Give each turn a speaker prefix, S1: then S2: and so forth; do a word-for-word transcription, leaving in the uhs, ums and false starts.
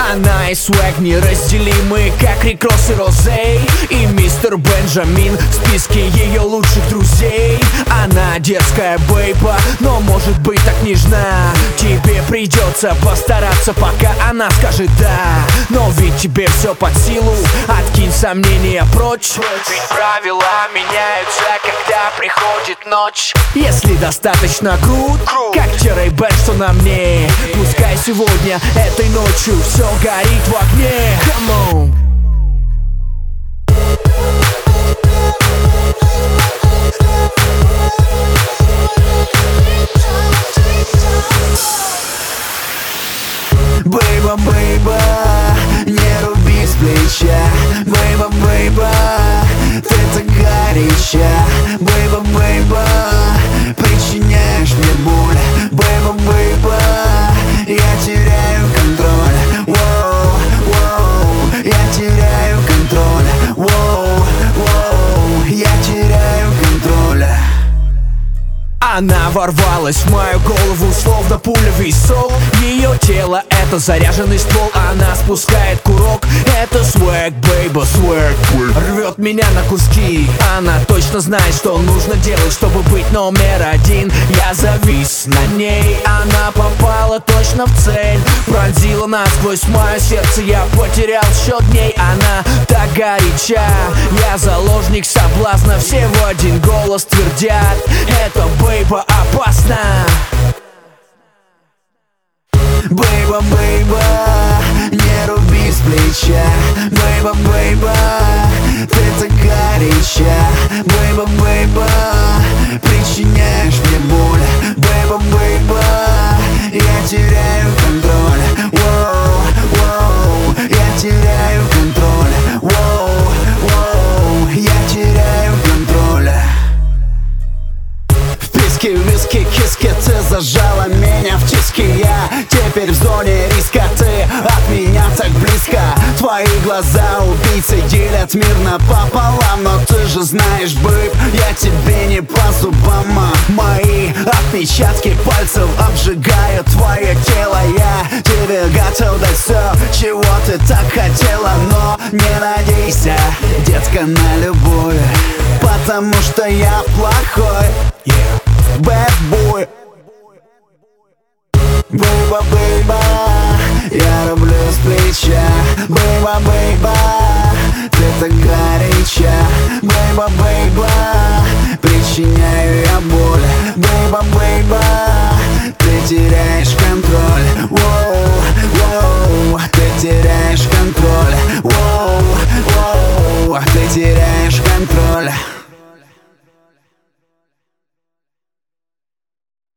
S1: Она и свэг неразделимы, как Рик Росс и Розей, и мистер Бенджамин в списке ее лучших друзей. Она дерзкая бейба, но может быть так нежна. Тебе придется постараться, пока она скажет да. Но ведь тебе все под силу, откинь сомнения прочь. Ведь правила меняются, когда приходит ночь. Если достаточно крут, как те Рэй-Бэн, что на мне, пускай сегодня, этой ночью все горит в огне. Come on. Бейба, бейба, не руби с плеча. Бейба, бейба, ты так горяча. Бейба, бейба, причиняешь мне боль. Бейба, бейба, я теряю контроль. Воу, воу, я теряю контроль. Воу, воу, я теряю контроль. Она ворвалась в мою голову, словно пуля в висок. Ее тело — это заряженный ствол. Она спускает курок. Это свэг, бейба, свэг. Рвет меня на куски. Она точно знает, что нужно делать, чтобы быть номер один. Я завис на ней. Она попала точно в цель. Пронзила насквозь мое сердце. Я потерял счет дней. Она так горяча. Я заложник соблазна. Все в один голос твердят: это бейба опасно. Бейба, бейба, не руби с плеча. Бейба, бейба, ты так горяча. Бейба, бейба, причиняешь мне боль. Бейба, бейба, я теряю контроль. Воу, воу, я теряю контроль. Воу, воу, я теряю контроль. Виски, киски, ты зажала меня в тиске. Я теперь в зоне риска, ты от меня так близко. Твои глаза убийцы делят мир напополам. Но ты же знаешь, бэйб, я тебе не по зубам. Мои отпечатки пальцев обжигают твое тело. Я тебе готов дать все, чего ты так хотела. Но не надейся, детка, на любовь, потому что я плохой. Yeah. Bad boy. Бейба, бейба, я рублю с плеча. Бейба, бейба, ты так горяча. Бейба, бейба, причиняю я боль. Бейба, бейба, ты теряешь контроль. Воу, воу, ты теряешь контроль. Воу, воу, ты теряешь